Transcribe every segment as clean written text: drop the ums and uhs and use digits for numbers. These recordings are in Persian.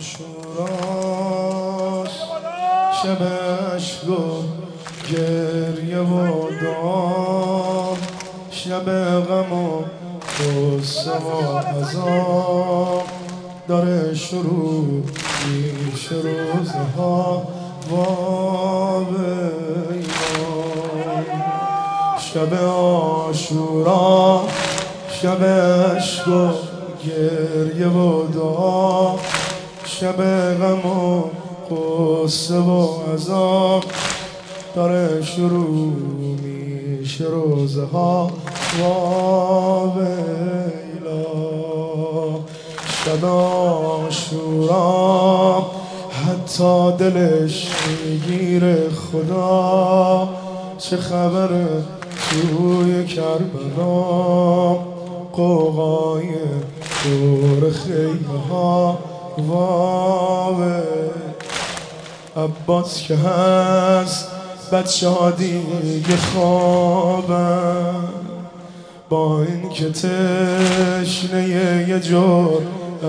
عاشوراست شب اشک و گریه و دام، شب غم و غصه و عذاب، داره شروع میشه روزها شب عاشورا، شب اشک و گریه و دعا، شب غم و غصه و عذاب، داره شروع میشه روزها ویلا. شب عاشورا حتی دلش میگیره خدا، چه خبره توی کربلا، قوقای دور خیمه ها عباس که هست بچه ها دیگه خوابن، با این که تشنه یه جرعه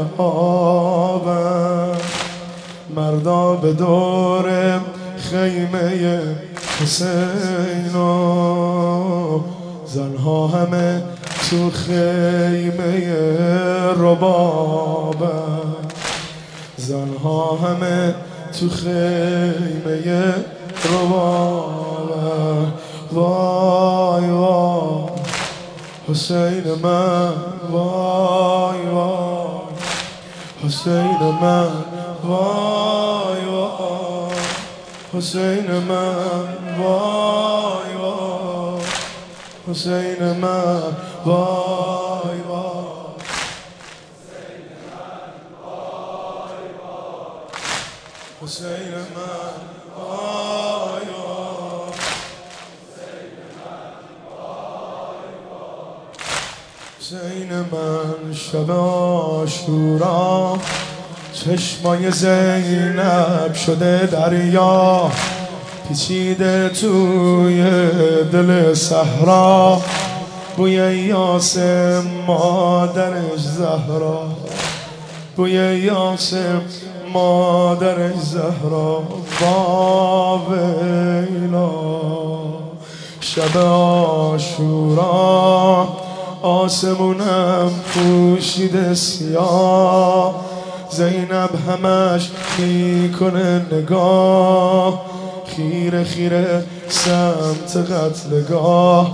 آبن، مردا به دور خیمه حسین و زنها همه تو خیمه ربابن، زنها همه تو خیمه ربابن. وای وای حسین من، وای وای حسین من، وای وای حسین من، وای وای حسین من، وای وای حسین من، وای وای حسین من. شب عاشورا چشمای زینب شده دریا، پیچیده توی دل صحرا، بوی یاسم مادرش زهرا، بوی یاسم مادرش زهرا ویلا. شب عاشورا آسمونم پوشیده سیاه، زینب همش میکنه نگاه، خیره خیره سمت قتلگاه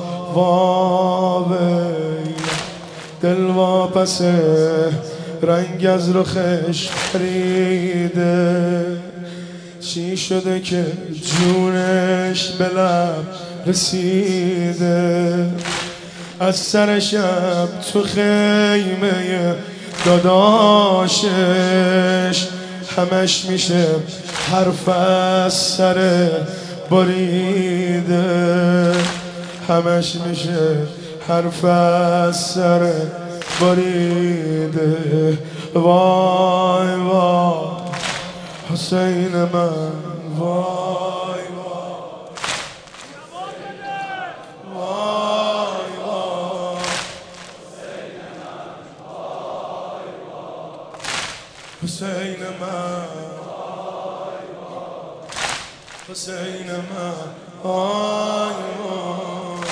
ویلا. دل واپس رنگ از رخش پریده، چی شده که جونش به لب رسیده، از سر شب تو خیمه داداشش همش میشه حرف از سر بریده، همش میشه حرف از سر بریده. وای وای حسین من، وای وای حسین من، حسین من، وای وای.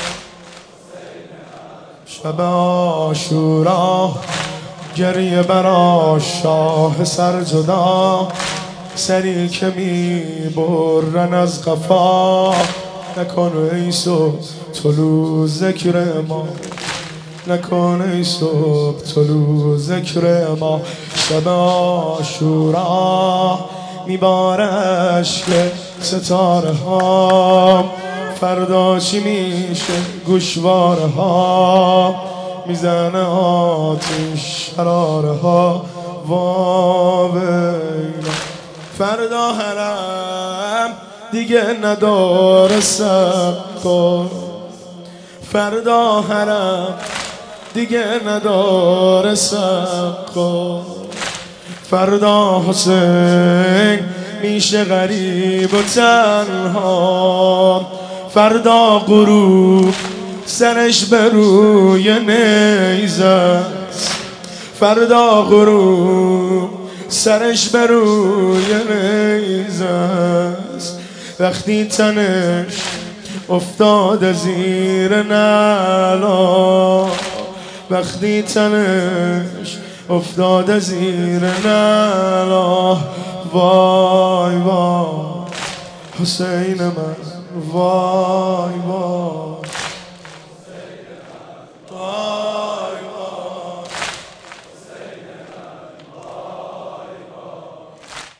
شب عاشورا گریه برا شاه سر جدا، سری که میبرن از قفا، نکن ای صبح طلوع ذکر ما، نکن ای صبح طلوع ذکر ما. شب عاشورا میباره اشک ستاره ها، فردا چی میشه گوشواره ها، میزنه آتیش شراره ها ویلا. فردا حرم دیگه نداره سقا، فردا حرم دیگه نداره سقا، فردا حسین میشه غریب و تنها، فردا غروب سرش به روی نیزه، فردا غروب سرش بر روی نیزه است، وقتی تنش افتاد زیر نعلا، وقتی تنش افتاد زیر نعلا. وای وای حسین من، وای وای